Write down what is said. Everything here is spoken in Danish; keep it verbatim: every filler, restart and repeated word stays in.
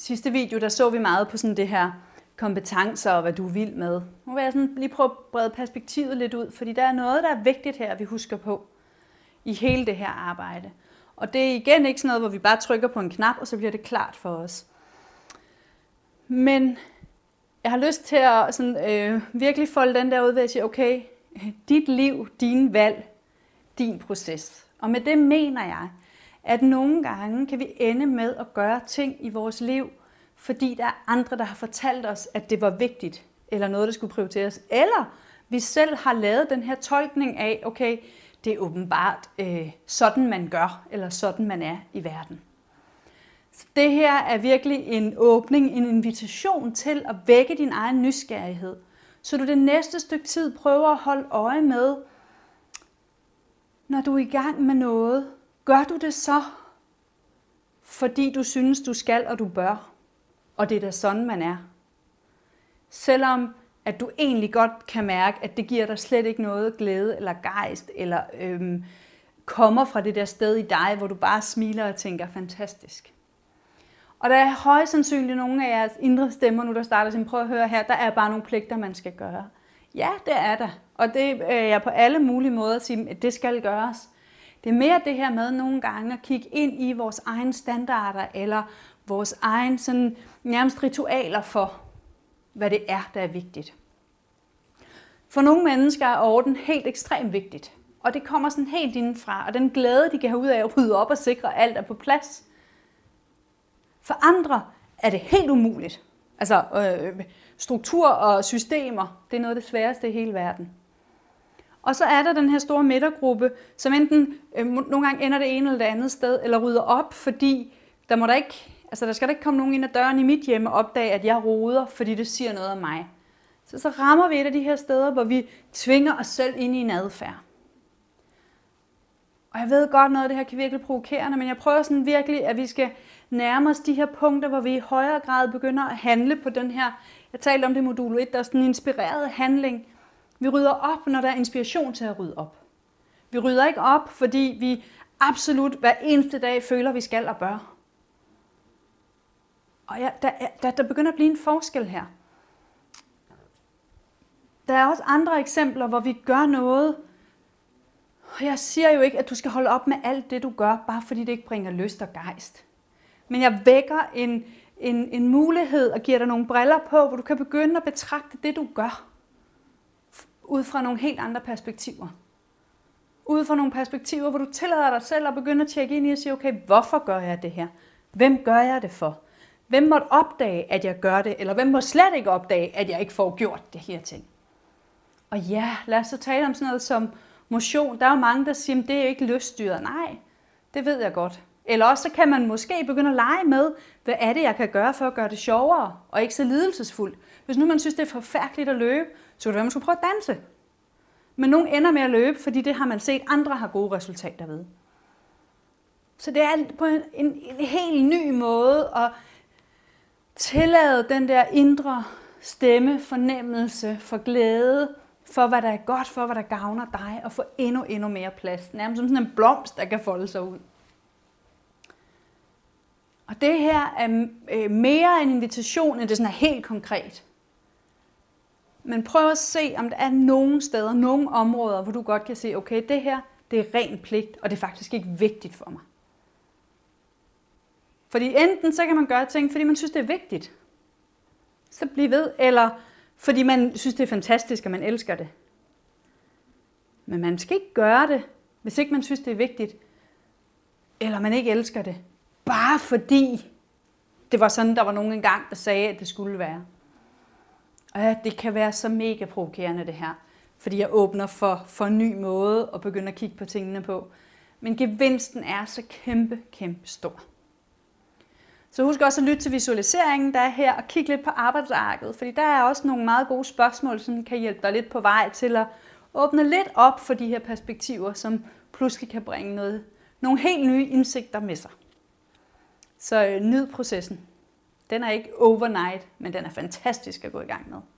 sidste video, der så vi meget på sådan det her kompetencer og hvad du er vild med. Nu vil jeg sådan lige prøve at brede perspektivet lidt ud, fordi der er noget, der er vigtigt her, vi husker på i hele det her arbejde. Og det er igen ikke sådan noget, hvor vi bare trykker på en knap, og så bliver det klart for os. Men jeg har lyst til at sådan, øh, virkelig folde den der ud ved at sige, okay, dit liv, dine valg, din proces. Og med det mener jeg, at nogle gange kan vi ende med at gøre ting i vores liv, fordi der er andre, der har fortalt os, at det var vigtigt, eller noget, der skulle prioriteres. Eller vi selv har lavet den her tolkning af, okay, det er åbenbart øh, sådan man gør, eller sådan man er i verden. Så det her er virkelig en åbning, en invitation til at vække din egen nysgerrighed. Så du det næste stykke tid prøver at holde øje med, når du er i gang med noget, gør du det så, fordi du synes, du skal og du bør. Og det er da sådan, man er. Selvom at du egentlig godt kan mærke, at det giver dig slet ikke noget glæde eller gejst, eller øhm, kommer fra det der sted i dig, hvor du bare smiler og tænker, fantastisk. Og der er højst sandsynligt nogle af jeres indre stemmer nu, der starter sin, prøv at høre her, der er bare nogle pligter, man skal gøre. Ja, det er der. Og det er jeg på alle mulige måder at sige, at det skal gøres. Det er mere det her med nogle gange at kigge ind i vores egne standarder, eller vores egen sådan, nærmest ritualer for, hvad det er, der er vigtigt. For nogle mennesker er orden helt ekstremt vigtigt, og det kommer sådan helt indenfra, og den glæde, de kan have ud af at rydde op og sikre, at alt er på plads. For andre er det helt umuligt. Altså øh, struktur og systemer, det er noget af det sværeste i hele verden. Og så er der den her store midtergruppe, som enten øh, nogle gange ender det ene eller det andet sted, eller rydder op, fordi der må der ikke, altså der skal der ikke komme nogen ind ad døren i mit hjem og opdage, at jeg roder, fordi det siger noget om mig. Så så rammer vi et af de her steder, hvor vi tvinger os selv ind i en adfærd. Og jeg ved godt, noget af det her kan virkelig provokerende, men jeg prøver sådan virkelig, at vi skal nærme os de her punkter, hvor vi i højere grad begynder at handle på den her, jeg talte om det i modul et, der er sådan en inspireret handling. Vi rydder op, når der er inspiration til at rydde op. Vi rydder ikke op, fordi vi absolut hver eneste dag føler, vi skal og bør. Og ja, der, der, der begynder at blive en forskel her. Der er også andre eksempler, hvor vi gør noget. Og jeg siger jo ikke, at du skal holde op med alt det, du gør, bare fordi det ikke bringer lyst og gejst. Men jeg vækker en, en, en mulighed og giver dig nogle briller på, hvor du kan begynde at betragte det, du gør, ud fra nogle helt andre perspektiver. Ud fra nogle perspektiver, hvor du tillader dig selv at begynde at tjekke ind i og sige, okay, hvorfor gør jeg det her? Hvem gør jeg det for? Hvem måtte opdage, at jeg gør det? Eller hvem må slet ikke opdage, at jeg ikke får gjort det her ting? Og ja, lad os så tale om sådan noget som motion. Der er jo mange, der siger, at det er jo ikke lyststyret. Nej, det ved jeg godt. Eller også så kan man måske begynde at lege med, hvad er det, jeg kan gøre for at gøre det sjovere og ikke så lidelsesfuldt. Hvis nu man synes, det er forfærdeligt at løbe, så kunne det være, man skulle prøve at danse. Men nogen ender med at løbe, fordi det har man set, andre har gode resultater ved. Så det er på en, en, en helt ny måde at tillade den der indre stemme, fornemmelse, for glæde, for hvad der er godt, for hvad der gavner dig, og få endnu, endnu mere plads. Nærmest som sådan en blomst, der kan folde sig ud. Og det her er mere en invitation, end det sådan er helt konkret. Men prøv at se, om der er nogle steder, nogle områder, hvor du godt kan se, okay, det her, det er ren pligt, og det er faktisk ikke vigtigt for mig. Fordi enten så kan man gøre ting, fordi man synes, det er vigtigt. Så bliv ved. Eller fordi man synes, det er fantastisk, og man elsker det. Men man skal ikke gøre det, hvis ikke man synes, det er vigtigt. Eller man ikke elsker det. Bare fordi det var sådan, der var nogen engang, der sagde, at det skulle være. Og ja, det kan være så mega provokerende det her. Fordi jeg åbner for, for en ny måde og begynder at kigge på tingene på. Men gevinsten er så kæmpe, kæmpe stor. Så husk også at lytte til visualiseringen, der er her, og kigge lidt på arbejdsarket. Fordi der er også nogle meget gode spørgsmål, som kan hjælpe dig lidt på vej til at åbne lidt op for de her perspektiver, som pludselig kan bringe noget, nogle helt nye indsigter med sig. Så øh, nyd processen. Den er ikke overnight, men den er fantastisk at gå i gang med.